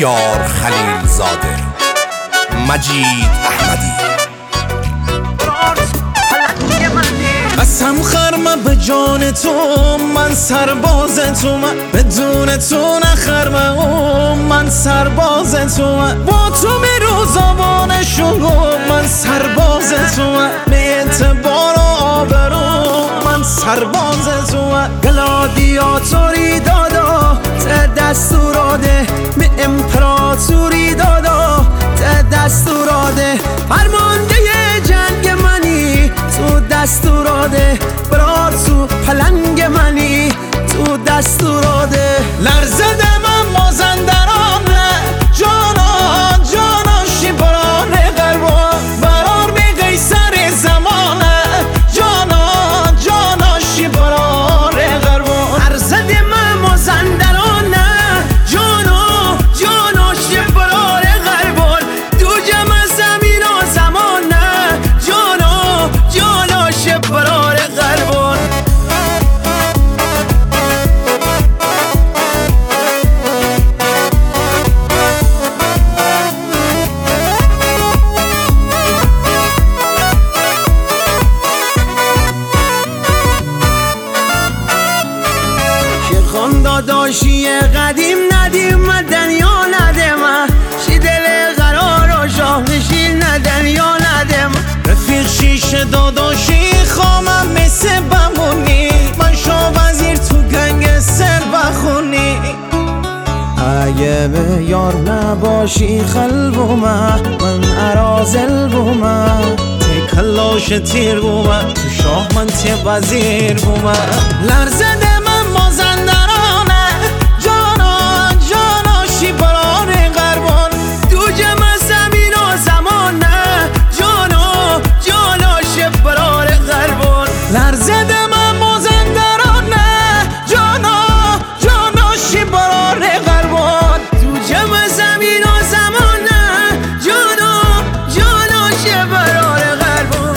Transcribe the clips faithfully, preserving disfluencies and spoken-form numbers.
بهیار خلیل زاده، مجید احمدی. قسم خرمه به جان تو، من سرباز تو، من بدون تو نخرمه او، من سرباز تو، من با تو می روزابان شروع، من سرباز تو، من به اعتبار و آبرو، من سرباز تو، من گلادیاتوری دادا ته دستوراده، می امپراتوری دادا ته دستوراده، فرمانده جنگ منی تو دستوراده، برات تو پلنگ منی تو دستوراده. لرزده من مازندرانه، جانا جانا شیبرانه قربان، برار بی قیصر زمانه، جانا جانا شیبرانه قربان. لرزده من مازندرانه، جانا جانا شیبرانه قربان، دو جمع زمین و زمانه، جانا جانا شیبرانه قربان. خان داداشی قدیم ندیم مدن یا ندم، شی دل قرار و شاه نشین ندن یا ندم. رفیق شیش داداشی خامم مثل بمونی، من شاه وزیر تو گنگ سر بخونی. اگه به یار نباشی خل بومه، من ارازل بومه، تی کلاش تیر بومه، تو شاه من تی وزیر بومه. لرزده من مازندرانه، جانا جانا شیبرانه قربان، دو جمع زمین و زمانه، جانا جانا شیبرانه قربان. لرزده من مازندرانه، جانا جانا شیبرانه قربان، دو جمع زمین و زمانه، جانا جانا شیبرانه قربان.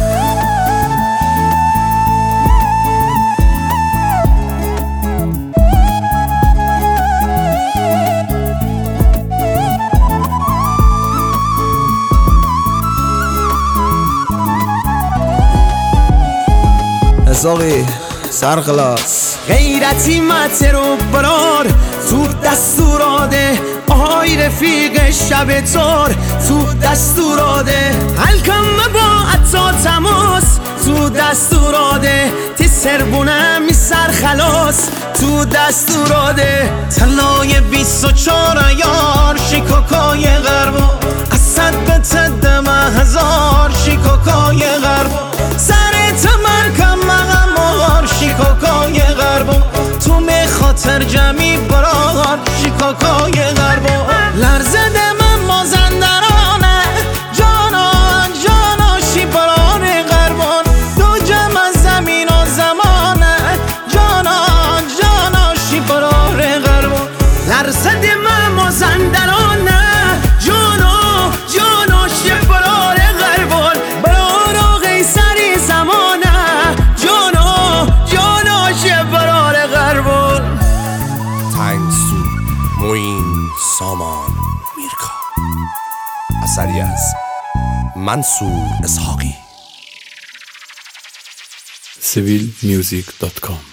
ازاقی سرخلاص غیرتی مترو برار تو دستوراده، آهای رفیق شب تار تو دستوراده، حلکم با عطا تماس تو دستوراده، تی سربونه می سرخلاص تو دستوراده. تلای بیست و چار یار شیکاکای غربا، اسد به تدم هزار شیکاکای غربا، سر تمرکم مغم مغار شیکاکای غربا، تو می خاطر جمعی برار شیکاکای غربا. لرزده من مازندرانه، جانا جانا شیبرانه قربان، دو جمع زمین و زمانه، جانا جانا شیبرانه قربان. لرزده من مازندرانه، جانا جانا شیبرانه قربان، برار قیصری زمانه، جانا جانا شیبرانه قربان. تنگسو موین سامان میرکا، اثری از منصور اسحاقی. سیویل میوزیک دات کام